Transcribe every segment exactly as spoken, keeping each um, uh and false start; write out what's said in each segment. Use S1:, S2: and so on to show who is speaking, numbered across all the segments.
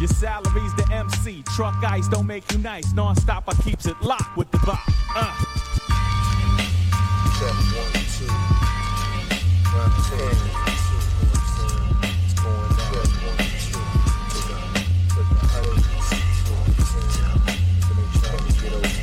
S1: Your salary's the M C. Truck ice don't make you nice. Non-stop, I keeps it locked with the bop. Uh.
S2: Check one, two. Round ten. It's going down. Check one, two. Put the hundred. So they trying to get over.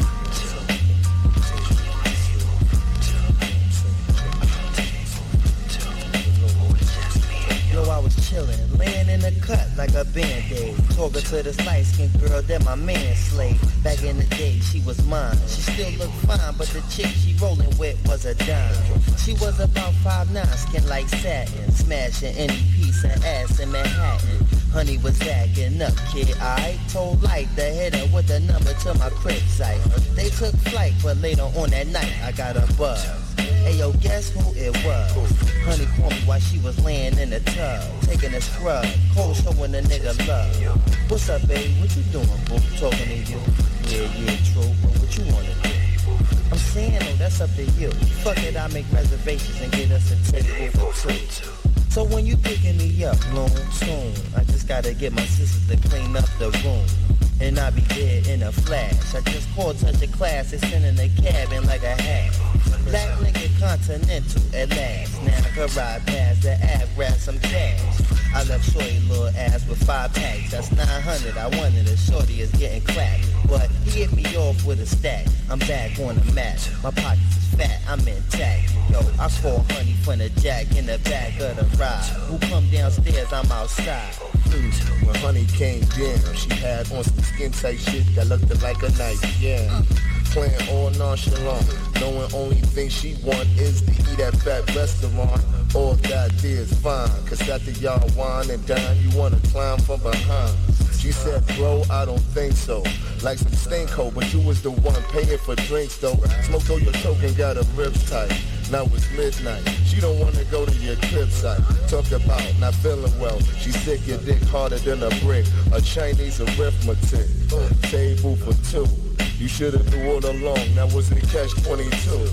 S3: Yo, I was chillin', laying in the cut like a band-aid. Talking to this light-skinned girl that my man slayed. Back in the day, she was mine. She still looked fine, but the chick she rollin' with was a dime. She was about five nine, skin like satin, smashing any piece of ass in Manhattan. Honey was acting up, kid. I told Light to hit her with the number to my crib site. They took flight, but later on that night, I got a buzz. Hey yo, guess who it was? Honey called me while she was laying in the tub, taking a scrub, cold showing a nigga love. What's up, babe? What you doing, boo? Talking to you. Yeah, yeah, true, but what you wanna do? I'm saying, oh, that's up to you. Fuck it, I make reservations and get us a table for two. So when you picking me up, bloom, soon, I just gotta get my sisters to clean up the room. And I be there in a flash. I just called such a class, they sending the cabin like a hat. Black nigga continental at last. Now I can ride past the app, grab some cash. I left shorty little ass with five packs. That's nine hundred. I wanted a shorty is getting clapped, but he hit me off with a stack. I'm back on the mat. My pockets is fat. I'm intact. Yo, I call honey from the jack in the back of the ride. Who come downstairs? I'm outside.
S2: Mm. When honey came down, she had on some skin tight shit that looked like a knife. Yeah. Playing all nonchalant, knowing only thing she want is to eat at fat restaurant. All that there is fine, cause after y'all wine and dine, you wanna climb from behind. She said, bro, I don't think so. Like some stinko, but you was the one paying for drinks though. Smoked all your coke and got her ribs tight. Now it's midnight. She don't wanna go to your crib site. Talk about not feeling well. She sick, your dick harder than a brick. A Chinese arithmetic. Table for two. You should've knew all along. That was the catch twenty-two.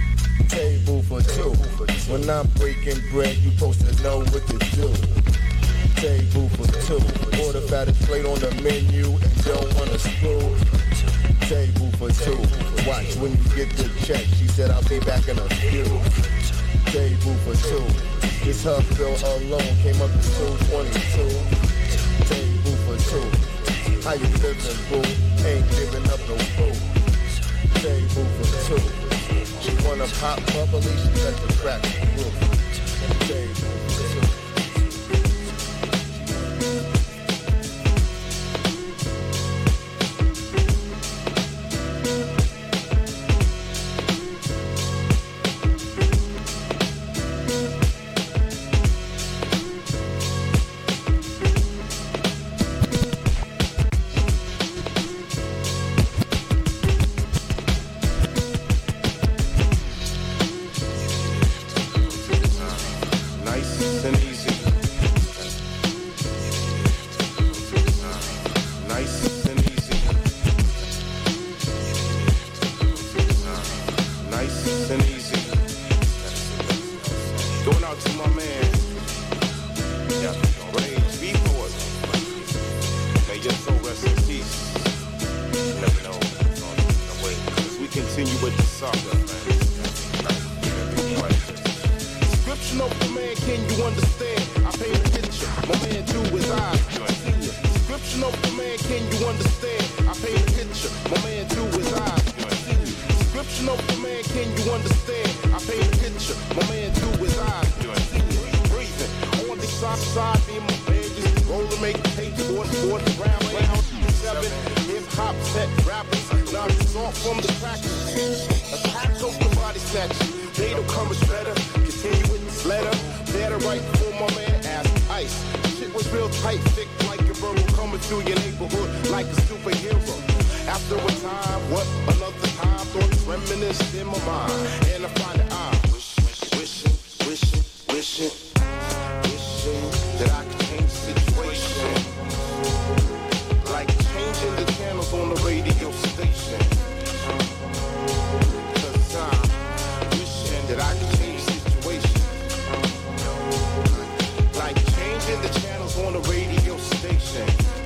S2: Table for two. When I'm breaking bread, you supposed to know what to do. Table for two. Order fattest plate on the menu and don't wanna screw. Table for two. Watch when you get the check. She said I'll be back in a few. Table for two. This her bill alone came up to two twenty-two. Table for two. How you living, boo? Ain't giving up no food. Table for two. She wanna pop bubbly, she let the crack through. Table for two. On the radio station.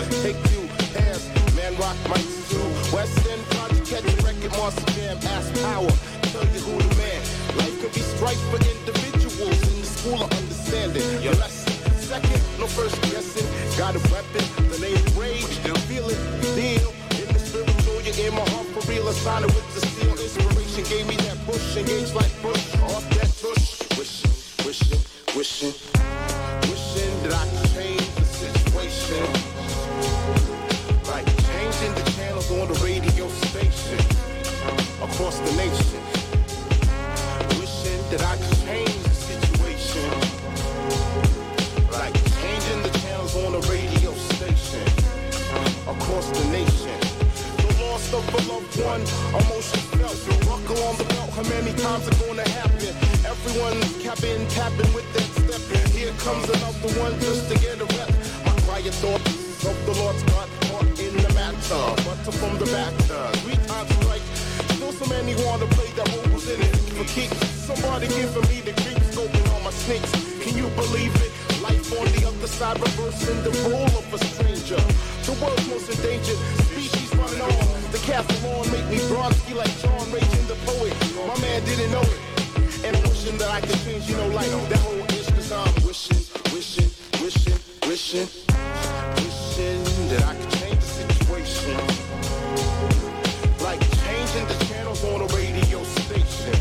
S4: Take you, hands, man rock mics too. West End Project, catch a record, Monster Jam, ass power. Tell you who the man. Life can be strife for individuals in the school of understanding. Your lesson. Second, no first guessing. Got a weapon, the name Rage. Feel it, deal. In the spiritual, you're in my heart for real. I sign it with the steel. Inspiration gave me that push. Engage like Bush. Off that tush. Wishing, wishing, wishing. Wishing that I could change the situation. Like changing the channels on the radio station. Across the nation. Wishing that I could change the situation. Like changing the channels on the radio station. Across the nation. The loss of a loved one, emotion felt. The buckle on the belt, how many times it gonna happen? Everyone's capping, tapping with that step. Here comes another one just to get a rep. My quiet thoughts of the Lord's got caught in the matter. But from the back, three times right. Still so many wanna play that roles in it. For keeps somebody giving me the creeps, scoping on my sneaks. Can you believe it? Life on the other side, reversing the role of a stranger. The world's most endangered species running on. The castle on make me bronzy like John Raging the poet. My man didn't know it. And I'm wishing that I could change, you know, like that whole ish. Cause I'm wishing, wishing, wishing, wishing, wishing that I could change the situation. Like changing the channels on a radio station.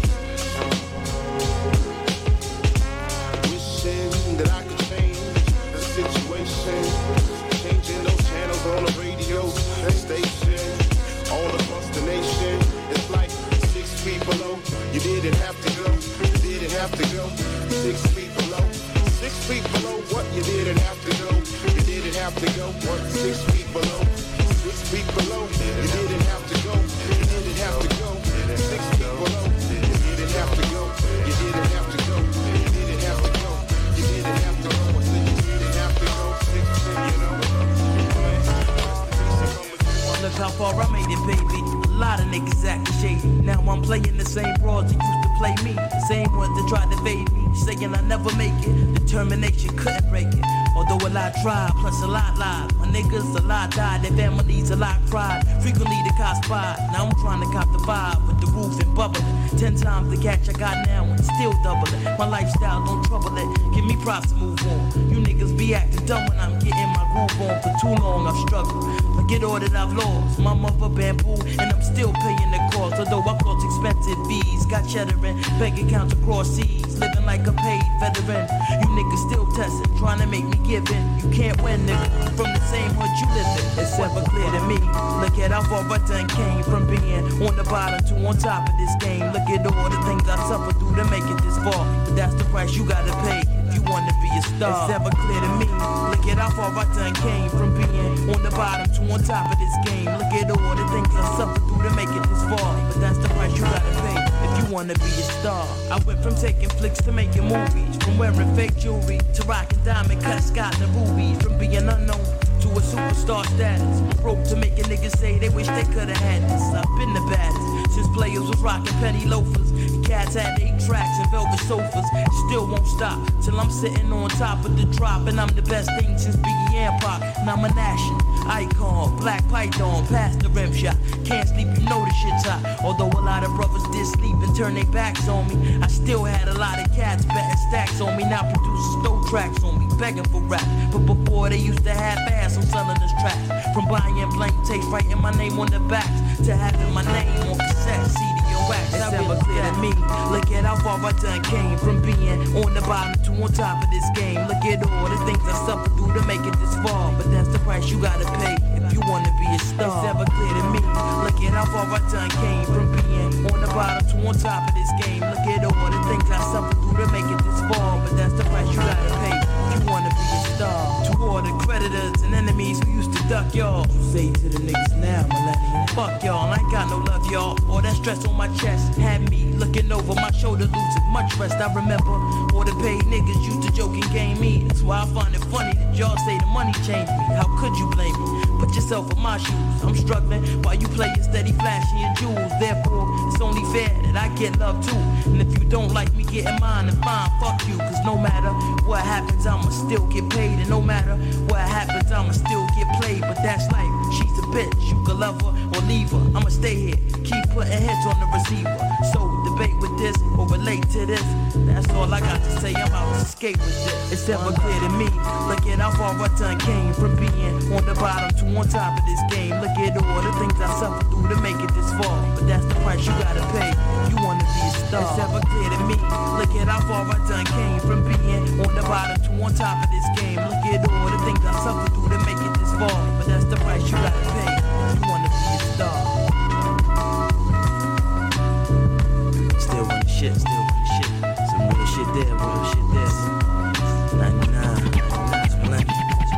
S4: Wishing that I could change the situation. Changing those channels on a radio station. All across the nation. It's like six feet below. You didn't have to go. You didn't have to go. Six feet below. Six feet below. What? You didn't have to go. You didn't have to go. What? Six feet below. Six feet below. You didn't have to go. You didn't have to go. Six feet below. You didn't have to go. You didn't have to go. You didn't have to go. You didn't have to go. I said you didn't have to go. Six feet, you know.
S5: Look how far I made it, baby. A lot of niggas acting shady. Now I'm playing the same roles that used to play me. Same ones that tried to fade me, saying I never make it. Determination couldn't break it. Although a lot tried, plus a lot lied. My niggas a lot died, their families a lot cried. Frequently the cops spied. Now I'm trying to cop the vibe with the roof and bubbling. Ten times the catch I got now and still doubling. My lifestyle don't trouble it. Give me props to move on. You niggas be acting dumb when I'm getting my groove on. For too long I've struggled. Forget all that I've lost. My mother bamboo and I'm still paying the cost. Although I cost expensive fees. Got cheddar and bank accounts across seas. Living like a paid veteran. You niggas still testing, trying to make me give in. You can't win, nigga, from the same hood you live in. It's ever clear to me. Look at how far I done came from being on the bottom to on top of this game. Look at all the things I suffered through to make it this far. But that's the price you gotta pay if you wanna be a star. It's ever clear to me. Look at how far I done came from being on the bottom to on top of this game. Look at all the things I suffered through to make it this far. But that's the price you gotta pay if you wanna be a star. I went from taking flicks to making movies, from wearing fake jewelry to rocking diamond cuts, Scott and rubies, from being unknown to a superstar status. Broke to make a nigga say they wish they could've had this. I've been the baddest since players was rocking penny loafers. Cats had eight tracks and velvet sofas. Still won't stop till I'm sitting on top of the drop. And I'm the best thing since Biggie and Pac. And I'm a national icon, Black Python, past the rim shot. Can't sleep, you know the shit's hot. Although a lot of brothers did sleep and turn their backs on me, I still had a lot of cats betting stacks on me. Now producers stole tracks on me, begging for rap. But before they used to have ass on selling us tracks. From buying blank tapes, writing my name on the backs, to having my name on cassette, C D and wax. It's ever clear to me. Look at how far I done came from being on the bottom to on top of this game. Look at all the things I suffered through to make it this far. But that's the price you gotta pay if you wanna be a star. It's ever clear to me. Look at how far I done came from being on the bottom to on top of this game. Look at all the things I suffered through to make it this far. But that's the price you gotta pay if you wanna be a star. To all the creditors and enemies who used to duck y'all, say to the niggas now, millennium, fuck y'all, I ain't got no love y'all. All that stress on my chest had me looking over my shoulder, losing much stressed. I remember all the paid niggas used to joke and game me. That's why I find it funny that y'all say the money changed me. How could you blame me? Put yourself in my shoes. I'm struggling while you play your steady flashing your jewels. Therefore, it's only fair that I get love too. And if you don't like me getting mine, then fine, fuck you. Cause no matter what happens, I'ma still get paid. And no matter what happens, I'ma still get played. But that's life, she's a bitch. You can love her or leave her. I'ma stay here, keep putting hits on the receiver. So debate with this or relate to this. That's all I got to say, I'm out to escape with this. It's ever clear to me. Look at how far I done came from being on the bottom to on top of this game. Look at all the things I suffered through to make it this far. But that's the price you gotta pay. You wanna be a star. It's ever clear to me. Look at how far I done came from being on the bottom to on top of this game. Look at all the things I suffered through to make it this far. But that's the price you gotta pay. You wanna be a star. Still running shit, still running shit. Some real shit there, real shit there. ninety-nine, ninety-nine's plenty.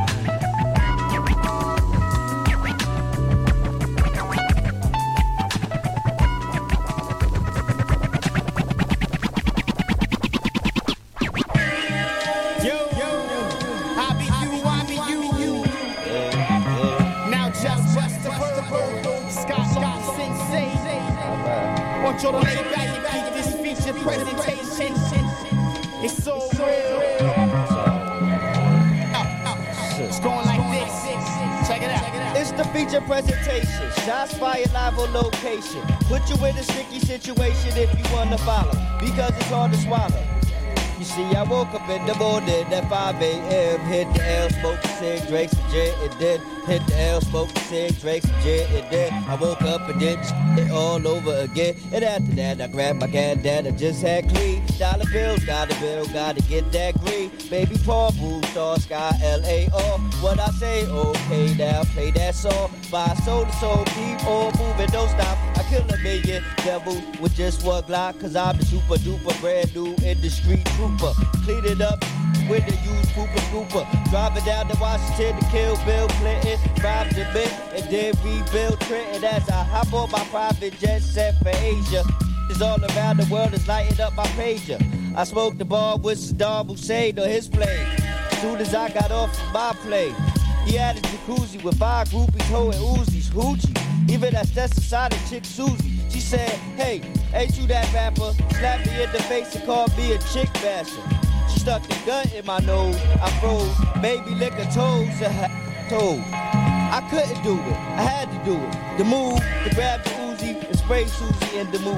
S6: So to lay back and keep this feature presentation. It's so real. It's going like this. Check it out.
S3: It's the feature presentation. Shots fired live on location. Put you in a sticky situation if you wanna follow, because it's hard to swallow. You see, I woke up in the morning at five a.m. Hit the L, smoke a cig, drank some gin, and then hit the L, smoke a cig, drank some gin, and then I woke up and then it all over again. And after that, I grabbed my can that I just had clean. Dollar bills, got a bill, gotta get that green. Baby Paul, Blue Star, Sky, L A R. What I say, okay, now play that song. By soul to soul, keep on moving, don't stop. I kill a million devils with just one Glock, cause I'm the super duper brand new industry trooper. Clean it up with the used pooper scooper. Driving down to Washington to kill Bill Clinton. Drive the Mint and then rebuild Trenton as I hop on my private jet set for Asia. It's all around the world, it's lighting up my pager. I smoked the bar with Saddam Hussein on his plane. As soon as I got off of my plane, he had a jacuzzi with five groupies holding Uzis, hoochie. Even that Stetsasonic chick Susie. She said, hey, ain't you that rapper? Slapped me in the face and called me a chick basher. She stuck the gun in my nose. I froze, made me lick her toes and her toes. I couldn't do it, I had to do it. The move, to grab the Uzi and spray Susie in the movie.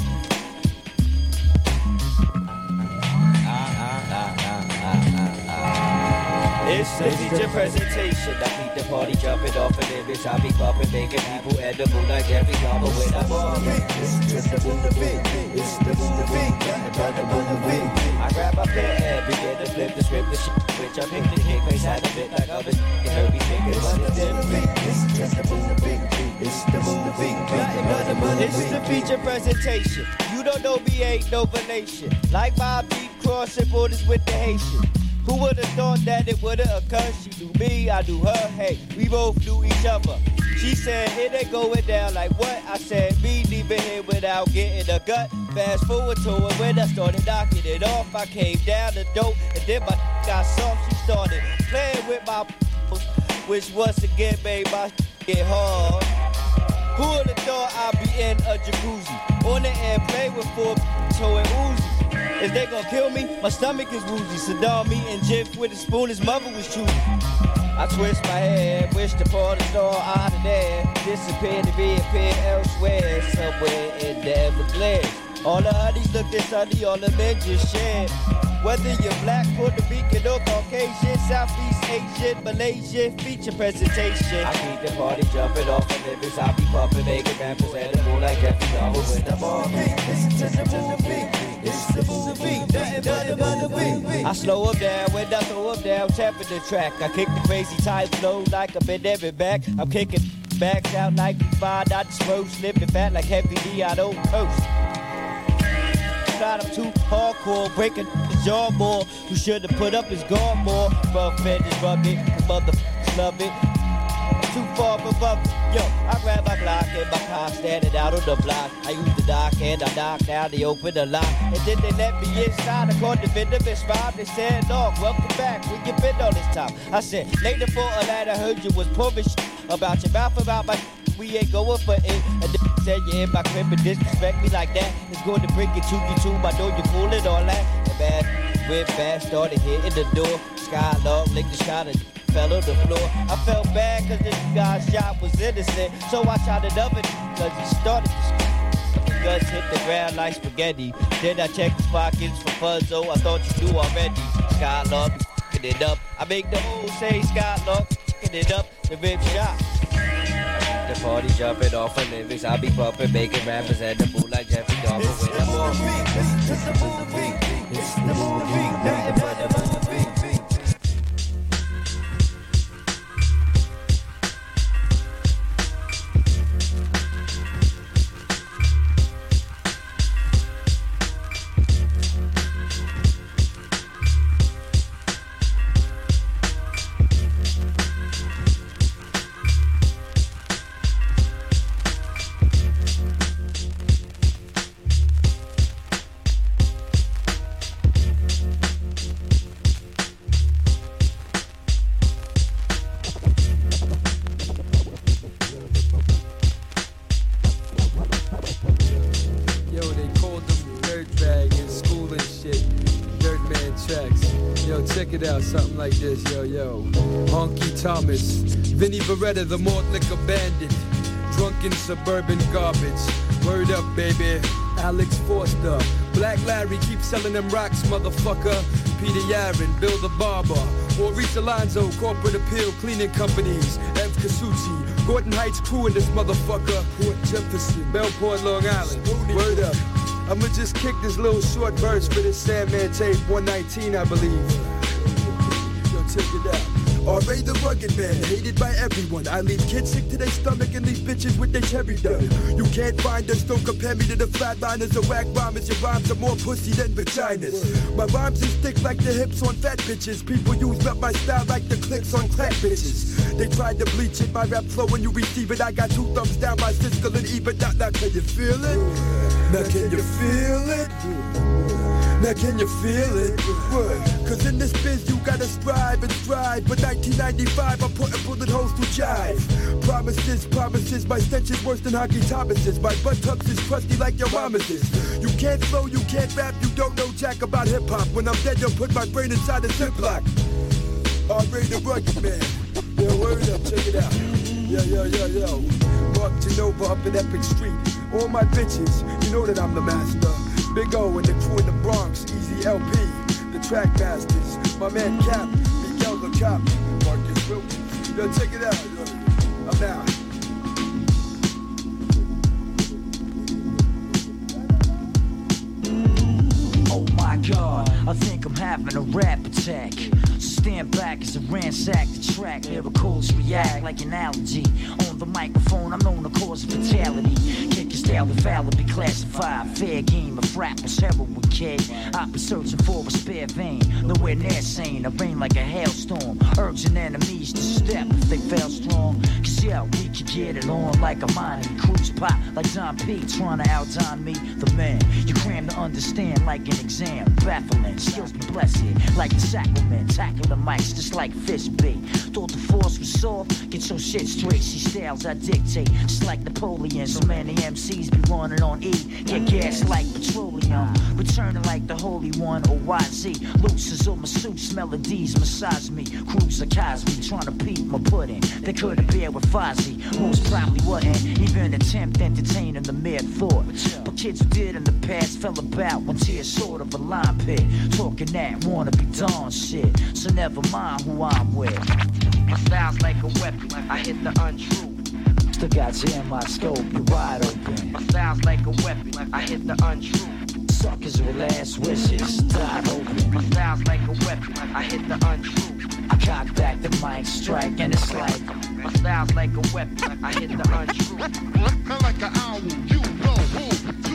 S3: It's the feature presentation. I keep the party jumping off of lyrics. I be bumping, making people edible like every drama when I'm on it. It's just the boom the beat. It's the boom the beat. The boom the beat. I grab my pen and begin to flip the script. The shit which I pick the kick face had a bit like other shit. Heard me thinking about the beat. It's just the boom the beat. It's the boom the beat. It's the feature presentation. You don't know me, ain't no relation. Like my beat crossing borders with the Haitian. Who would've thought that it would've occurred? She knew me, I knew her, hey, we both knew each other. She said, it ain't going down like what? I said, me leaving here without getting a gut. Fast forward to it when I started knocking it off. I came down the dope, and then my got soft. She started playing with my which once again made my get hard. Who would've thought I'd be in a jacuzzi? On the airplane with four towing Uzi. Is they gonna kill me? My stomach is woozy. Saddam eating Jif with a spoon, his mother was choosy. I twist my head, wish to pull the star out of there. Disappear to reappear elsewhere, somewhere in the Everglades. All the honeys look this honey, all the men just share. Whether you're black, Puerto Rican or Caucasian, Southeast Asian, Malaysian, feature presentation. I keep the party jumping off the lyrics. I be pumping, making rappers edible like every drama with the ball. Listen to the movie. It's the movie, nothing but the movie. I slow up down when I throw up down, tapping the track. I kick the crazy type flow like I've been every back. I'm kicking backs out like we find out the smoke, slipping fat like Heavy D, I don't coast. I'm too hardcore, breaking his jaw more. Who should've put up his guard more? Rough edges rugged, motherfuckers love it. too far above. Yo, I grab my Glock and my car standing out on the block. I use the dock and I knock down, they open the lock. And then they let me inside, I called the vendor, Miss Rob. They said, dog, welcome back, where you been all this time? I said, later for a lad, I heard you was pouring shit about your mouth, about my we ain't going for it. And then said you in my crib and disrespect me like that. It's going to bring it to you too, I know you fooling all that. And man, went fast, started hitting the door. Skylark licked the shot and fell on the floor. I felt bad cause this guy's shot was innocent. So I shot another cause he started to the guns hit the ground like spaghetti. Then I checked his pockets for Fuzzo, I thought you knew already. Skylark f***ing it up. I make the whole say Skylark f***ing it up. The rib shot. The party jumping off of lyrics, I be bumping, making rappers at the booth like Jeffrey Dahmer when I'm on. It's the movie, it's the movie, nothing but the movie.
S7: Something like this, yo, yo. Honky Thomas, Vinny Beretta, the malt liquor bandit, drunken suburban garbage. Word up, baby. Alex Forster, Black Larry, keep selling them rocks, motherfucker. Peter Yaron, Bill the Barber, Maurice Alonzo, Corporate Appeal, Cleaning Companies, Ev Kasuchi, Gordon Heights crew in this motherfucker. Port Jefferson, Bellport, Long Island. Word up. I'ma just kick this little short verse for this Sandman tape, one nineteen, I believe. Check it out. R A the rugged man, hated by everyone. I leave kids sick to their stomach and leave bitches with their cherry done. You can't find us, don't compare me to the flatliners or whack bombers. Your rhymes are more pussy than vaginas. My rhymes is thick like the hips on fat bitches. People use up my style like the clicks on clap bitches. They tried to bleach it, my rap flow when you receive it. I got two thumbs down by Siskel and Ebert. Now, now can you feel it? Now can you feel it? Now can you feel it? What? Cause in this biz you gotta strive and strive. But nineteen ninety-five I'm putting bullet holes to jive. Promises, promises, my stench is worse than Hockey Thomas's. My buttocks is crusty like your mama's is. You can't flow, you can't rap, you don't know jack about hip hop. When I'm dead you'll put my brain inside a Ziploc. R A the rugged man. Yo, word up, check it out. Yo, yo, yo, yo. Mark Genova up in Epic Street. All my bitches, you know that I'm the master. Big O and the crew in the Bronx, Easy L P, the track masters, my man Cap, Miguel the Cop, Marcus Wilkins. Yo, check it out. Yo. I'm out.
S8: Oh my God, I think I'm having a rap attack. Stand back as I ransack the track. Miracles react like an allergy. On the microphone, I'm known to cause fatality. Kick your style infallibly classified. Fair game of rappers, heroin kid. I've been searching for a spare vein. Nowhere near sane. I rain like a hailstorm. Urging enemies to step if they fell strong. Cause yeah, we could get it on like a mining cruise pop. Like Don P trying to outdine me. The man you cram to understand like an exam. Baffling, skills be blessed like the sacrament. Tackle the mics just like fish bait. Thought the force was soft, get your shit straight. See styles I dictate, just like Napoleon. So many M Cs be running on E, get gas like petroleum. Returning like the Holy One or Y Z. Looses on my suits, melodies massage me. Cruise a Cosby, trying to peep my pudding. They couldn't bear with Fozzy, most probably wouldn't even attempt entertaining the mere thought. But kids who did in the past fell about when tears sort of a line pit. Talking that wanna be done shit, so never mind who I'm with. My style's like a weapon, I hit the untrue. Still got you in my scope, you're wide open. My style's like a weapon, I hit the untrue. Suckers with last wishes, dive open. My style's like a weapon, I hit the untrue. I cock back the mic, strike, and it's like my style's like a weapon, I hit the untrue.
S4: Like an owl, you know who.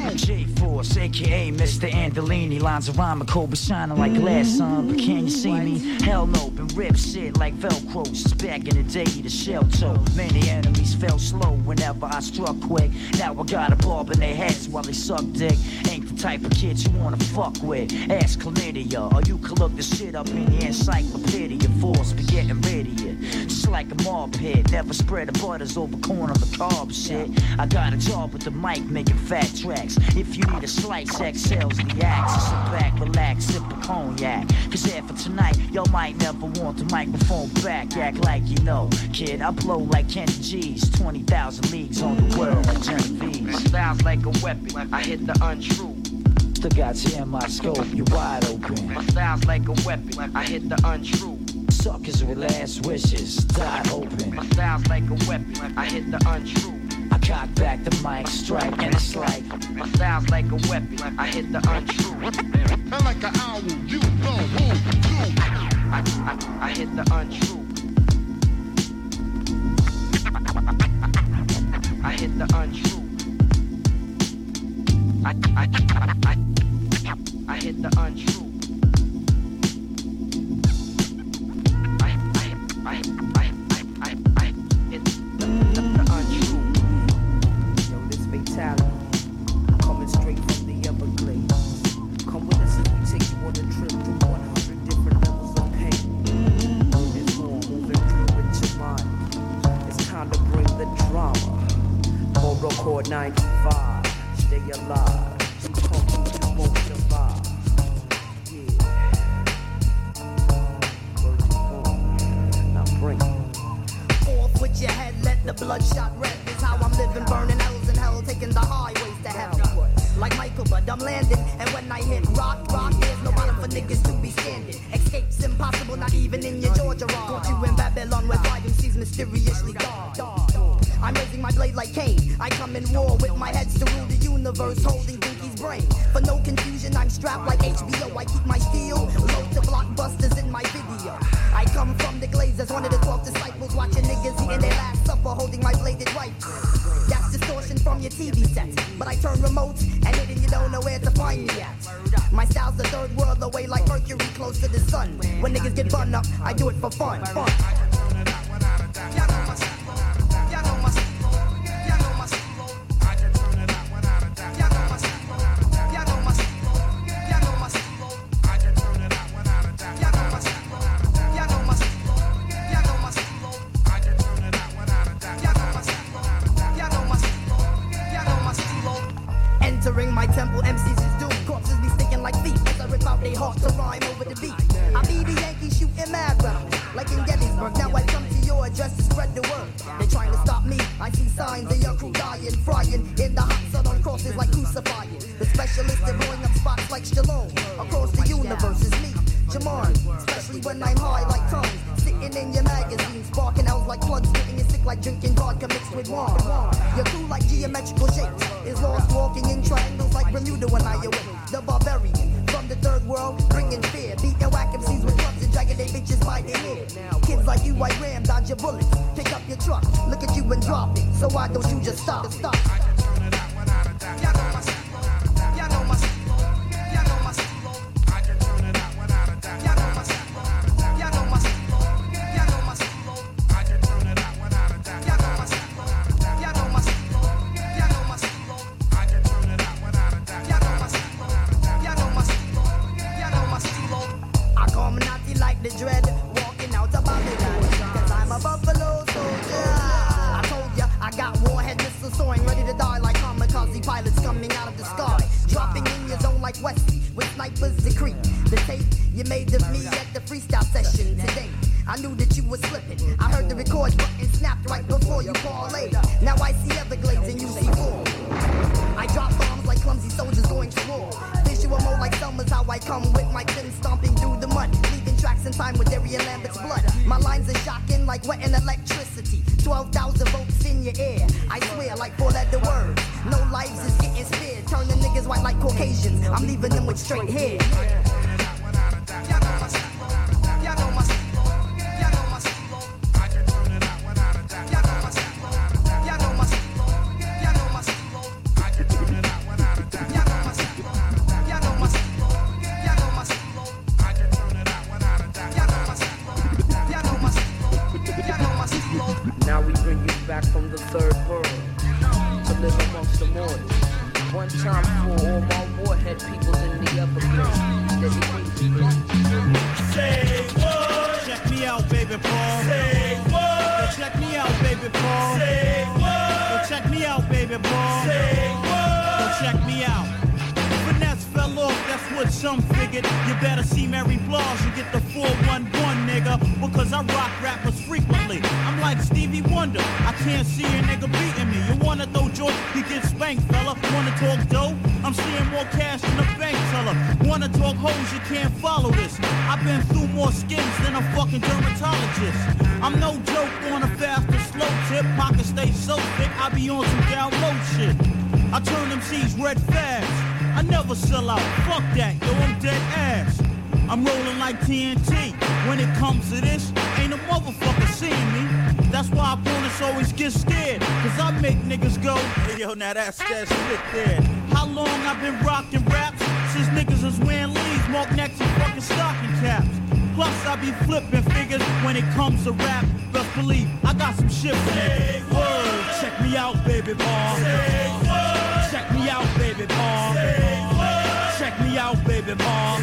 S8: J-Force, A K A Mister Andolini. Lines of rhyme, Kobe shining like glass, son. But can you see me? Hell no, been ripped shit like Velcro. Since back in the day, the shell toe. Many enemies fell slow whenever I struck quick. Now I got a bob in their heads while they suck dick. Ain't the type of kids you wanna fuck with. Ask chlamydia, or you can look the shit up in the encyclopedia. Force be getting rid of you. Just like a mob hit. Never spread the butters over corn on the carb shit. I got a job with the mic making fat tracks. If you need a slice, X L's the axe. Sit back, relax, sip a cognac. Cause after tonight, y'all might never want the microphone back. Act like you know, kid, I blow like Kenny G's. twenty thousand leagues on the world like Genevieve's. Styles like a weapon, I hit the untrue. Still got you in my scope, you wide open. My style's like a weapon, I hit the untrue. Suckers with last wishes, die open. My style's like a weapon, I hit the untrue. I cock back the mic, strike, and it's like my style's like a weapon, I hit the untrue.
S4: And like an owl, you know who you.
S8: I, I, I hit the untrue. I hit the untrue. I, I, I, I, I hit the untrue. I, I, I, I, I, I hit the, the, the untrue.
S9: Yo, this fatality, coming straight from the Everglades. Come with us as we take you on a trip through one hundred different levels of pain. It's more moving through with your mind. It's time to bring the drama. Moral Core ninety-five, stay alive. You come through, you won't survive. Yeah. Word to go. Now bring it.
S10: Off with your head, let the bloodshot red is how I'm living, burning hells in hell, taking the highways to heaven. Like Michael, but I'm landing, and when I hit rock, rock, there's no bottom for niggas to be standing. Escape's impossible, not even in your Georgia rock. Caught you in Babylon where five M Cs mysteriously gone. I'm raising my blade like Cain. I come in war with my heads to rule the universe, holding Dinky's brain. For no confusion, I'm strapped like H B O. I keep my steel low to blockbusters in my video. I come from the Glazers, one of the twelve disciples, watching niggas eating their last supper, holding my bladed rifle. That's distortion from your T V sets, but I turn remotes and hit and you don't know where to find me at. My style's the third world away like Mercury close to the sun. When niggas get bun up, I do it for fun. fun. Entering my temple, M Cs is doomed. Corpses be sticking like feet as I rip out they heart to rhyme over the beat. I be the Yankee shooting mad rounds, like in Gettysburg. Now I come to your address to spread the word. They trying to stop me. I see signs of your crew dying, frying in the hot sun on crosses like crucifying. The specialist in blowing up spots like Stallone. Across the universe is me, Jamar. Especially when I'm high like tongues, sitting in your magazine, sparking out like plugs, getting you sick like drinking vodka mixed with wine. Your crew like geometrical shapes is lost walking in triangles like Bermuda when I awake. The barbarian from the third world, bringing fear, beating whack M Cs with clubs and dragging they bitches by their hair. Kids like you, I ram, dodge your bullets, pick up your truck, look at you and drop it. So why don't you just stop? Stop. The dread walking out of Babylon, cause I'm a buffalo soldier. I told ya, I got warhead missiles soaring, ready to die like kamikaze pilots coming out of the sky. Dropping in your zone like Wesley, with snipers decree. The tape you made of me at the freestyle session today. I knew that you were slipping. I heard the record button snapped right before you parlayed. Now I see Everglades and you see four. I drop bombs like clumsy soldiers going to war. Visual mode like Selma's how I come with my pin stomping through the mud, leaving tracks in time with Darian Lambert's blood. My lines are shocking like wetting electricity. twelve thousand volts in your ear. I swear like four letter words. No lives is getting spared. Turning niggas white like Caucasians. I'm leaving them with straight hair.
S1: Say what? Check me out, baby Paul. Say what? Yo, check me out, baby Paul. Say what? Yo, check me out, baby Paul. Say what? Yo, check me out. Finesse fell off, that's what some figured. You better see Mary Blige and get the four one one, nigga. Because I rock rappers frequently. I'm like Stevie Wonder, I can't see a nigga beating me. You wanna throw joints, you get spanked, fella. Wanna talk dough? I'm seeing more cash than a bank teller. Wanna talk hoes, you can't follow this. I've been through more skins than a fucking dermatologist. I'm no joke on a fast or slow tip. Pocket stay so thick, I be on some down low shit. I turn them C's red fast. I never sell out, fuck that, yo, I'm dead ass. I'm rolling like T N T. When it comes to this, ain't a motherfucker seeing me. That's why opponents always get scared. Cause I make niggas go, hey yo, now that's that shit there. How long I've been rocking raps? Since niggas was wearing leaves, mark necks and fucking stocking caps. Plus I be flipping figures when it comes to rap. Best believe I got some shit for niggas. Word, check me out, baby Paul. Check me out, baby Paul. Check me out, baby Paul.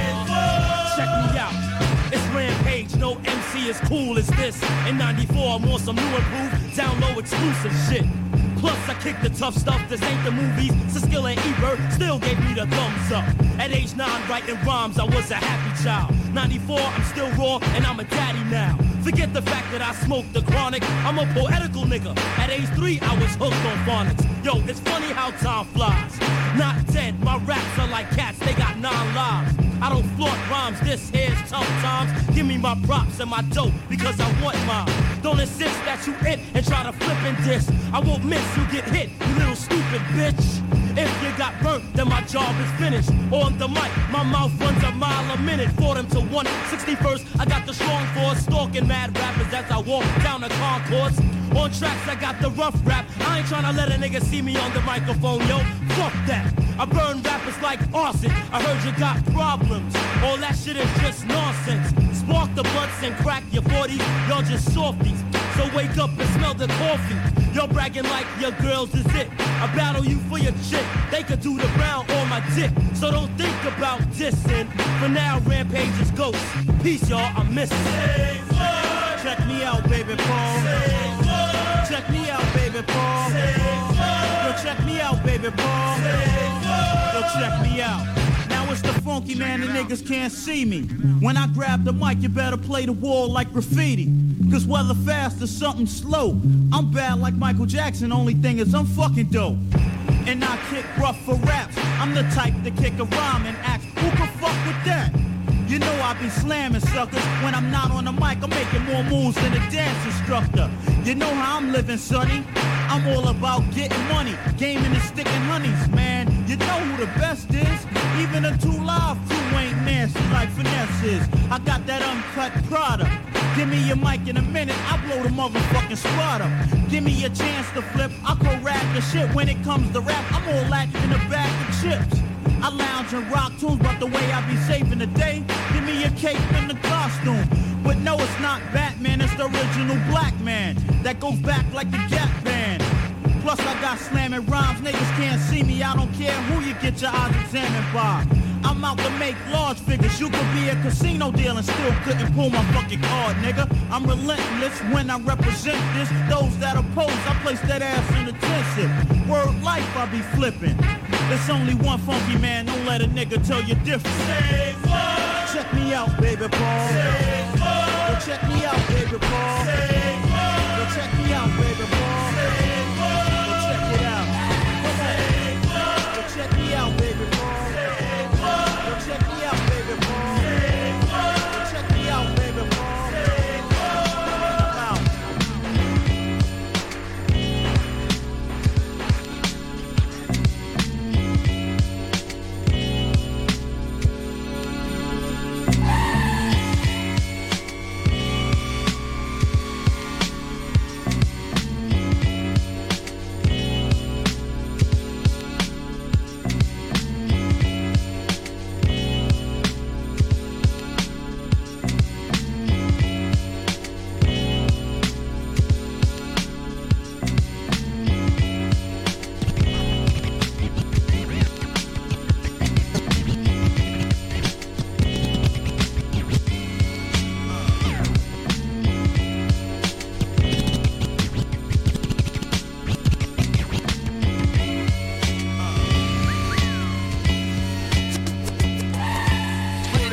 S1: Check me out. It's Rampage, no M C as cool as this. In ninety-four, I'm on some new improved, down low exclusive shit. Plus, I kick the tough stuff, this ain't the movies. So Skill and Ebert still gave me the thumbs up. At age nine, writing rhymes, I was a happy child. ninety-four, I'm still raw, and I'm a daddy now. Forget the fact that I smoked the chronic, I'm a poetical nigga. At age three, I was hooked on phonics. Yo, it's funny how time flies. Not dead, my raps are like cats, they got nine lives. I don't flaunt rhymes, this here's tough times. Give me my props and my dope, because I want mine. Don't insist that you it and try to flip and diss. I won't miss, you get hit, you little stupid bitch. If you got burnt, then my job is finished. On the mic, my mouth runs a mile a minute. For them to one sixty-first, I got the strong force. Stalking mad rappers as I walk down the concourse. On tracks, I got the rough rap. I ain't tryna let a nigga see me on the microphone, yo. Fuck that. I burn rappers like arson. I heard you got problems. All that shit is just nonsense. Spark the blunts and crack your forties. Y'all just softies. So wake up and smell the coffee. You're bragging like your girls is it. I battle you for your chick. They could do the round on my dick. So don't think about dissing. For now, Rampage is ghost. Peace, y'all, I'm missing. Say what? Check me out, baby Paul. Say what? Check me out, baby Paul. Say what? Yo, check me out, baby Paul. Say what? Yo, check me out. Now it's the funky man, the niggas can't see me. When I grab the mic, you better play the wall like graffiti. Cause whether fast or something slow, I'm bad like Michael Jackson, only thing is I'm fucking dope. And I kick rough for raps, I'm the type to kick a rhyme and ask, who can fuck with that? You know I be slamming suckers, when I'm not on the mic, I'm making more moves than a dance instructor. You know how I'm living, sonny, I'm all about getting money, gaming and sticking honeys, man. You know who the best is, even a two live crew ain't nasty like Finesse is. I got that uncut product. Give me your mic in a minute, I blow the motherfucking spot up. Give me a chance to flip, I go rap the shit. When it comes to rap, I'm all that in a bag of chips. I lounge and rock tunes, but the way I be saving the day, give me a cape and the costume. But no, it's not Batman, it's the original black man that goes back like the Gap Band. Plus I got slamming rhymes, niggas can't see me, I don't care who you get your eyes examined by. I'm out to make large figures, you could be a casino deal and still couldn't pull my fucking card, nigga. I'm relentless when I represent this, those that oppose, I place that ass in attention. Word life I be flipping, there's only one funky man, don't let a nigga tell you different. Say what? Check me out, baby Paul. Say what? Yo, check me out, baby Paul.